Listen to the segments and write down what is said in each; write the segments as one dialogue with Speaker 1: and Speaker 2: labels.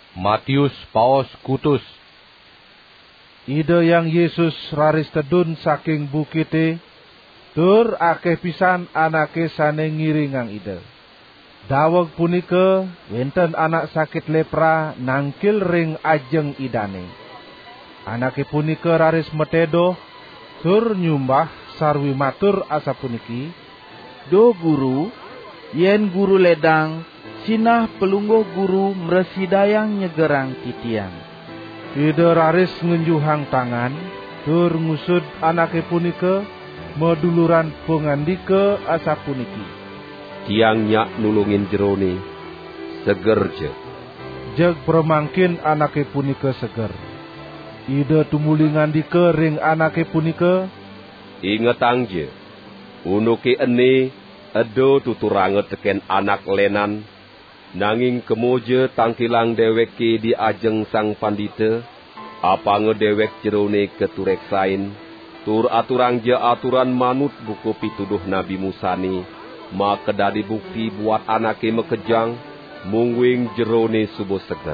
Speaker 1: Matius Paus Kutus. Ide yang Yesus raris tedun saking bukite, tur akeh pisan anake sane ngiringang ide. Daweg punika wenten anak sakit lepra nangkil ring ajeng idane. Anake punika raris metedo tur nyumbah sarwi matur asapuniki,
Speaker 2: "Do guru, yen guru ledang, sinah pelungguh guru mresidayang nyegerang titiang."
Speaker 1: Ide raris ngenjuhang tangan, tur ngusud anake punika meduluran pengandika asapuniki,
Speaker 3: "Tiang nyak nulungin jerone, seger je."
Speaker 1: Jeg permangkin anake punika seger. Ide tumuli ngandika ring anake punika,
Speaker 3: "Ingetang je, unuke ene edo tuturange teken anak lenan, nanging kemoje tangkilang deweke di ajeng sang pandita, apa ngedewek jerone ketureksain, tur aturang je aturan manut buku pituduh Nabi Musa ni, maka dadi bukti buat anake mekejang, mungwing jerone subuh seger."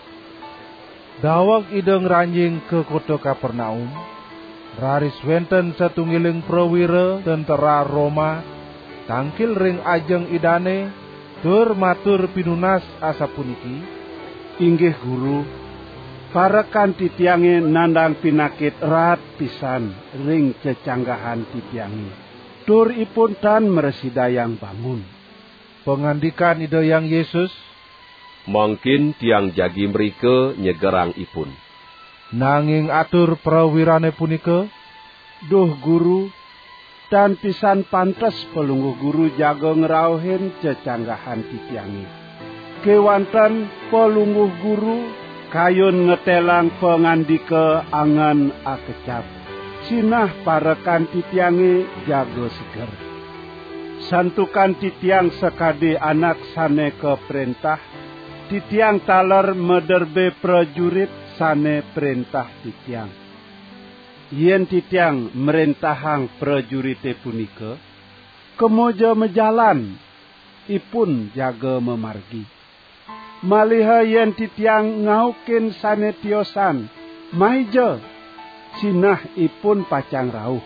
Speaker 1: Dawag ide ngranjing ke kota Kapernaum, raris wenten satunggiling prawira tentara Roma, tangkil ring ajeng idane, tur matur pinunas asapuniki,
Speaker 4: "Inggih guru, parekan titiange nandang pinakit rat pisan ring cecanggahan titiange, tur ipun tan meresidayang bangun."
Speaker 1: Pengandikan ide yang Yesus,
Speaker 3: "Mungkin tiang jagi mereka nyegerang ipun."
Speaker 1: Nanging atur prawirane punika,
Speaker 4: "Duh guru, dan pisan pantes pelungguh guru jaga ngerauhin cecanggahan titiangi. Kewanten pelungguh guru kayun ngetelang pengandika angan akecap. Sinah parekan titiangi jaga seger. Santukan titiang sekade anak sane ke perintah, titiang taler mederbe prajurit sane perintah titiang. Yen titiang merentahang prajurite punika, kemoja mejalan, ipun jaga memargi. Maliha yen titiang ngaukin sane tiosan, maija, sinah ipun pacang rauh.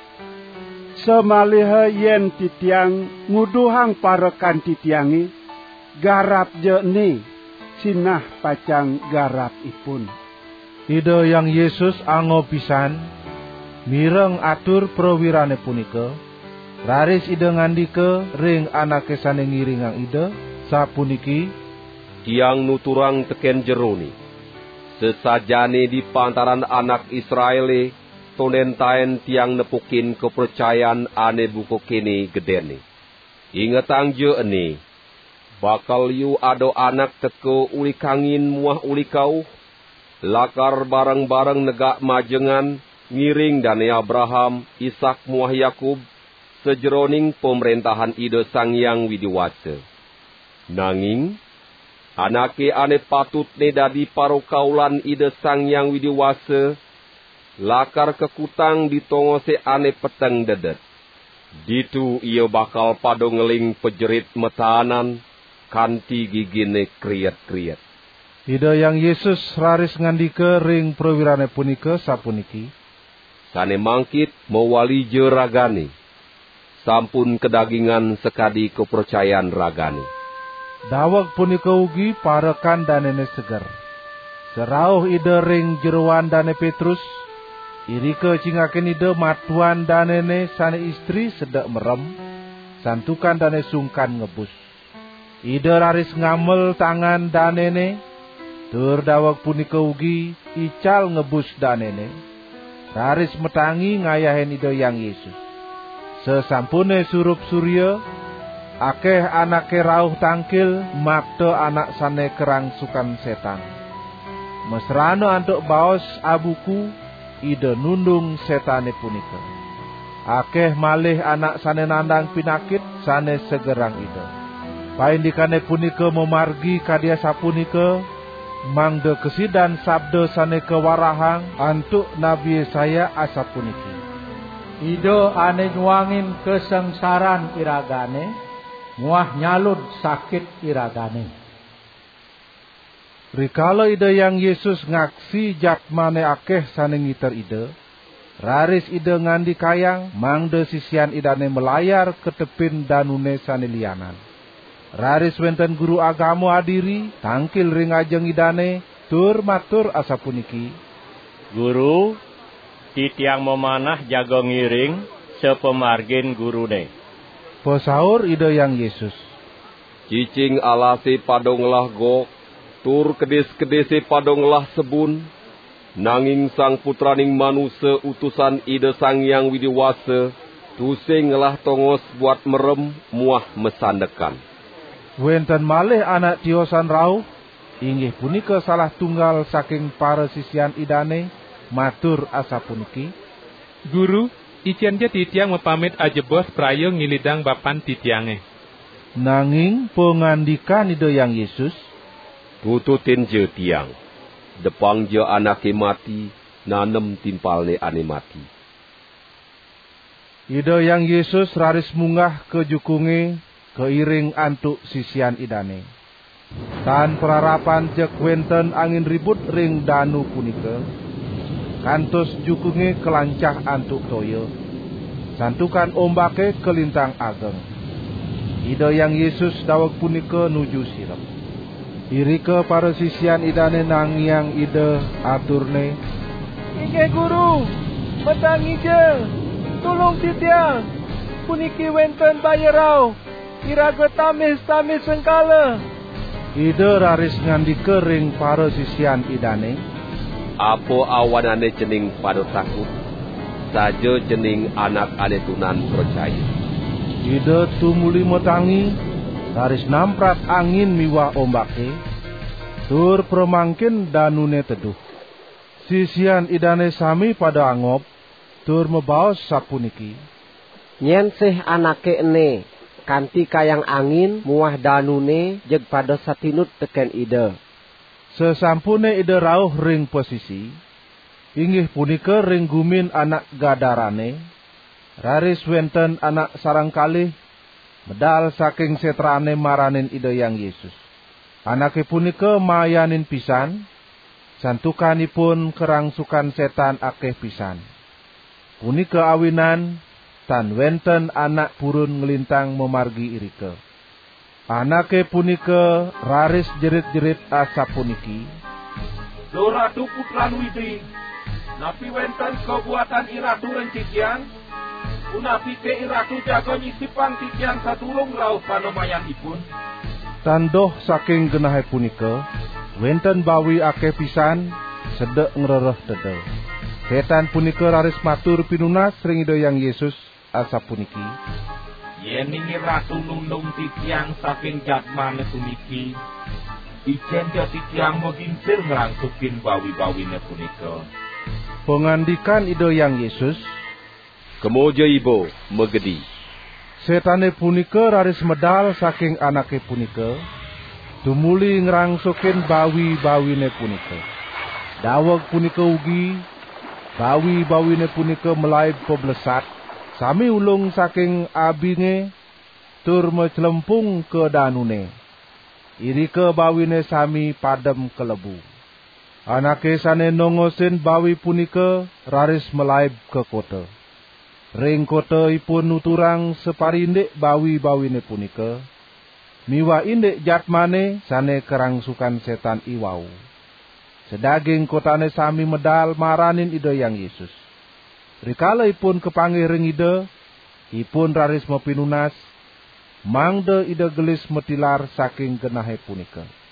Speaker 4: Semaliha yen titiang nguduhang parekan titiangi, garap je ni, sinah pacang garap ipun."
Speaker 1: ide yang Yesus ango pisan, mireng atur prawirane punika, raris ide ngandika ring anake sane ngiringang ide, sapuniki,
Speaker 3: "Tiang nuturang teken jerone, sesajane di pantaran anak Israele, tonentaen tiang nepukin kepercayaan ane buku kene gedene. Ingetang je ene, bakal yu ado anak teko uli kangin muah uli kau, lakar bareng-bareng negak majengan, ngiring dane Abraham, Ishak muah Yakub, sejeroning pemerintahan ide Sang Hyang Widiwasa. Nanging, anake ane patut ne dadi parokaulan ide Sang Hyang Widiwasa, lakar kekutang ditongose ane peteng dedet. Ditu ia bakal pado ngeling pejerit metahanan, kanti gigine kriet-kriet."
Speaker 1: Ide yang Yesus raris ngandika ring prawirane punika sapuniki,
Speaker 3: "Sane mangkit mewali je ragane, sampun kedagingan sekadi kepercayaan ragane."
Speaker 1: Daweg punika ugi parekan danene seger. Serauh ide ring jeruan dane Petrus, irike cingaken ide matuan danene sane istri sedek merem, santukan dane sungkan ngebus. Ide raris ngamel tangan danene, tur daweg punika ugi ical ngebus danene, raris metangi ngayahen ide yang Yesus. Sesampune surup surya, akeh anake rauh tangkil makte anak sane kerangsukan setan. Mesrano antuk baos abuku, ide nundung setane punika. Akeh malih anak sane nandang pinakit sane segerang ide. Paindikane punika memargi kadia sapunika, mangde kesidan sabda sane kewarahang antuk Nabi Yesaya asapuniki,
Speaker 5: "Ide ane nyuangin kesengsaran iragane, muah nyalud sakit iragane."
Speaker 1: Rikala ide yang Yesus ngaksi jatmane akeh sane ngiter ide, raris ide ngandi kayang mangde sisian idane melayar ke tepin danune sane lianan. Raris wenten guru agama adiri tangkil ring ajeng idane tur matur asapuniki,
Speaker 6: Guru, titiang memanah jago ngiring sepemargin gurune.
Speaker 1: Pesaur ide yang Yesus,
Speaker 3: Cicing alase padonglah gok, tur kedis-kedise padonglah sebun, nanging sang putraning manusia utusan ide sang yang widiwasa, tusing ngelah tongos buat merem muah mesandekan.
Speaker 1: wenten malih anak tiosan rauh, inggih punika salah tunggal saking para sisian idane, matur asapuniki,
Speaker 7: Guru, ician je titiang mepamit ajebos prayo ngilidang bapan titiange.
Speaker 1: Nanging pengandikan ide yang Yesus,
Speaker 3: Tututin je tiang, depang je anake mati, nanem timpalne ane mati.
Speaker 1: ide yang Yesus raris munggah ke jukunge keiring antuk sisian idane. Tan perarapan jek wenten angin ribut ring danu punika, kantos jukunge kelancah antuk toyo, santukan ombake kelintang ageng. Ide yang Yesus daweg punika nuju sirep. Irike para sisian idane nangyang ide aturne,
Speaker 8: Inggih guru, metangi je, tulung titiang, puniki wenten bayarau, iraga tamis-tamis sengkala.
Speaker 1: Ide raris ngandike ring para sisian idane,
Speaker 3: Apo awanane cening pada takut, saja cening anak ane tunan percaya.
Speaker 1: ide tumuli metangi, raris namprat angin miwah ombake, tur premangkin danune teduh. Sisian idane sami pada angop, tur mebaos sapuniki,
Speaker 9: Nyen sih anake ene, kanti kayang angin muah danune jeg pada satinut teken ide.
Speaker 1: sesampune ide rauh ring posisi, inggih punika ring gumin anak gadarane, raris wenten anak sarang kalih, medal saking setrane maranin ide yang Yesus. Anake punika mayanin pisan, santukanipun kerangsukan setan akeh pisan. Punika awinan, tan wenten anak purun ngelintang memargi irike. Anake punika raris jerit-jerit asapuniki,
Speaker 10: Lo ratu putran widi, napi wenten kebuatan iratu rencitian, unapi ke iratu jago nyisipang titian satulung rauh panomayanipun.
Speaker 1: Tandoh saking genahe punika, wenten bawi akeh pisan, sedek ngrereh dedel. Setan punika raris matur pinunas ring ide yang Yesus asapuniki,
Speaker 10: Yeningi ratu nundung titiang saking jatmane puniki, ijen ja titiang moginsir ngerangsukin bawi-bawine punika.
Speaker 1: pengandikan ide yang Yesus,
Speaker 3: Kemoja ibo megedi.
Speaker 1: setane punika raris medal saking anake punika, tumuli ngrangsukin bawi-bawine punika. Daweg punika ugi, bawi-bawine punika melaib peblesat, sami ulung saking abinge, tur mecelempung ke danune. Irike bawine sami padem kelebu. Anake sane nongosin bawi punika raris melaib ke kota. Ring kota ipun nuturang separindik bawi-bawine punika, miwa indik jatmane sane kerangsukan setan iwau. Sedaging kotane sami medal maranin ide yang Yesus. Rikala ipun kepanggih ring ide, ipun raris mepinunas, mangde ide gelis metilar saking genahe punika.